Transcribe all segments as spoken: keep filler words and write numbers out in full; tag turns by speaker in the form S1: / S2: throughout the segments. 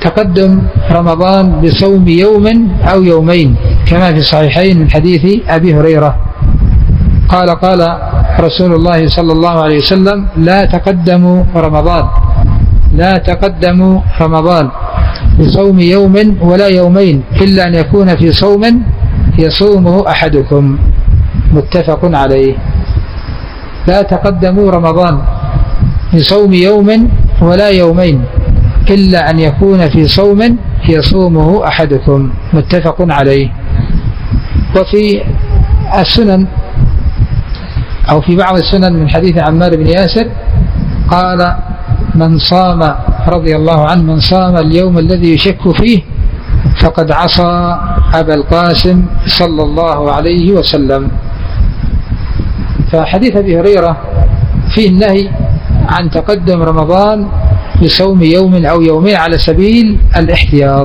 S1: تقدم رمضان بصوم يوم أو يومين كما في الصحيحين من حديث أبي هريرة قال قال رسول الله صلى الله عليه وسلم لا تقدموا رمضان لا تقدموا رمضان بصوم يوم ولا يومين إلا أن يكون في صوم يصومه أحدكم متفق عليه. لا تقدموا رمضان بصوم يوم ولا يومين إلا أن يكون في صوم يصومه أحدكم متفق عليه. وفي السنن أو في بعض السنن من حديث عمار بن ياسر قال من صام رضي الله عنه من صام اليوم الذي يشك فيه فقد عصى أبا القاسم صلى الله عليه وسلم. فحديث أبي هريرة فيه النهي عن تقدم رمضان بصوم يوم أو يومين على سبيل الاحتياط،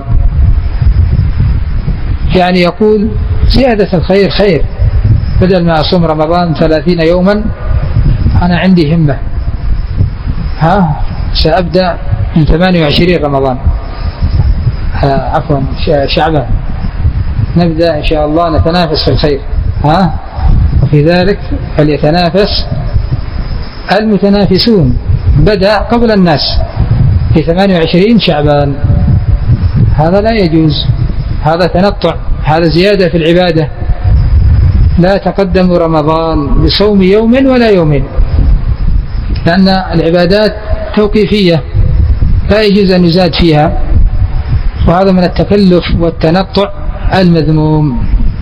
S1: يعني يقول زيادة الخير خير، بدل ما أصوم رمضان ثلاثين يوما أنا عندي همة ها سأبدأ من ثمانية وعشرين رمضان عفوا شعبان نبدأ إن شاء الله نتنافس في الخير ها وفي ذلك فليتنافس المتنافسون بدأ قبل الناس في ثمانية وعشرين شعبان. هذا لا يجوز، هذا تنطع، هذا زيادة في العبادة. لا تقدموا رمضان بصوم يوم ولا يومين لأن العبادات توقيفية لا يجوز أن يزاد فيها، وهذا من التكلف والتنطع المذموم.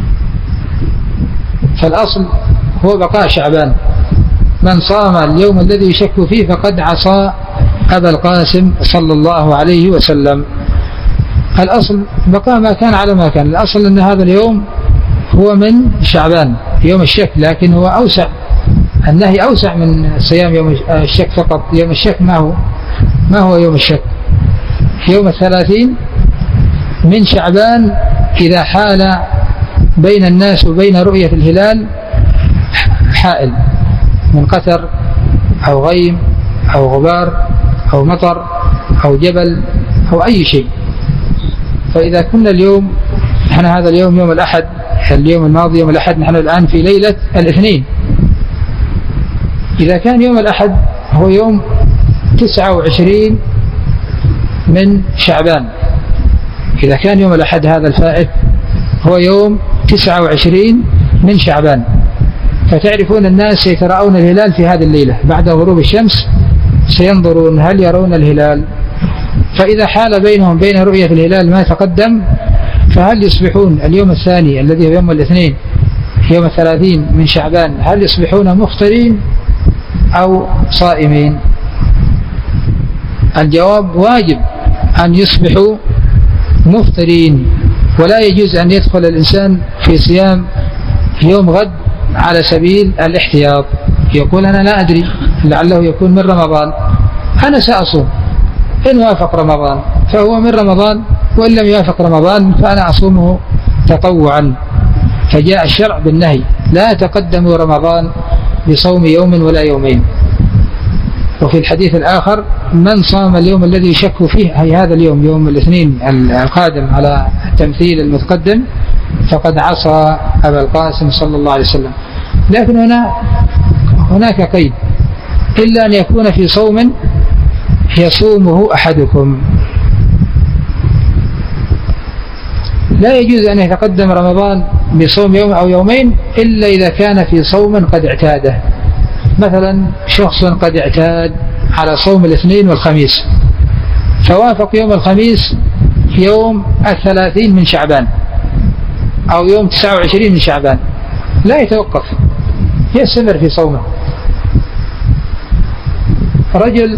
S1: فالأصل هو بقاء شعبان. من صام اليوم الذي يشك فيه فقد عصى أبا القاسم صلى الله عليه وسلم. الأصل بقاء ما كان على ما كان، الأصل أن هذا اليوم هو من شعبان يوم الشك، لكن هو أوسع، النهي أوسع من صيام يوم الشك فقط. يوم الشك ما هو ما هو يوم الشك؟ يوم الثلاثين من شعبان إذا حال بين الناس وبين رؤية الهلال حائل من قتر أو غيم أو غبار أو مطر أو جبل أو أي شيء. فإذا كنا اليوم نحن هذا اليوم يوم الأحد، اليوم الماضي يوم الأحد، نحن الآن في ليلة الاثنين. إذا كان يوم الأحد هو يوم تسعة وعشرين من شعبان، إذا كان يوم الأحد هذا الفائت هو يوم تسعة وعشرين من شعبان، فتعرفون الناس سيتراءون الهلال في هذه الليلة بعد غروب الشمس، سينظرون هل يرون الهلال. فإذا حال بينهم بين رؤية الهلال ما تقدم، فهل يصبحون اليوم الثاني الذي هو يوم الاثنين يوم الثلاثين من شعبان هل يصبحون مفطرين أو صائمين؟ الجواب واجب أن يصبحوا مفطرين، ولا يجوز أن يدخل الإنسان في صيام يوم غد على سبيل الاحتياط، يقول أنا لا أدري لعله يكون من رمضان، أنا سأصوم، إن وافق رمضان فهو من رمضان، وإن لم يوافق رمضان فأنا أصومه تطوعا. فجاء الشرع بالنهي لا تقدموا رمضان بصوم يوم ولا يومين. وفي الحديث الآخر من صام اليوم الذي يشك فيه، أي هذا اليوم يوم الاثنين القادم على التمثيل المتقدم، فقد عصى أبا القاسم صلى الله عليه وسلم. لكن هنا هناك قيد، إلا أن يكون في صوم يصومه أحدكم. لا يجوز أن يتقدم رمضان بصوم يوم أو يومين إلا إذا كان في صوم قد اعتاده. مثلا شخص قد اعتاد على صوم الاثنين والخميس، فوافق يوم الخميس يوم الثلاثين من شعبان أو يوم تسعة وعشرين من شعبان، لا يتوقف، يستمر في صومه. رجل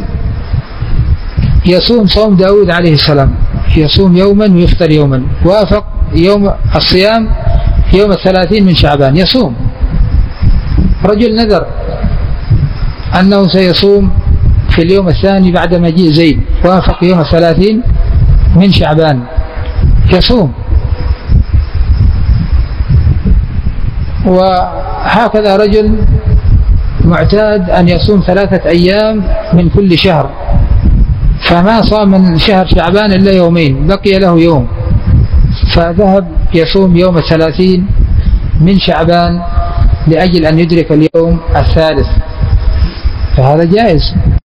S1: يصوم صوم داود عليه السلام، يصوم يوما ويفطر يوما، وافق يوم الصيام يوم الثلاثين من شعبان يصوم. رجل نذر أنه سيصوم في اليوم الثاني بعد مجيء زيد، وافق يوم الثلاثين من شعبان يصوم. وهكذا رجل معتاد أن يصوم ثلاثة أيام من كل شهر، فما صام من شهر شعبان إلا يومين، بقي له يوم، فذهب يصوم يوم الثلاثين من شعبان لأجل أن يدرك اليوم الثالث، فهذا جائز.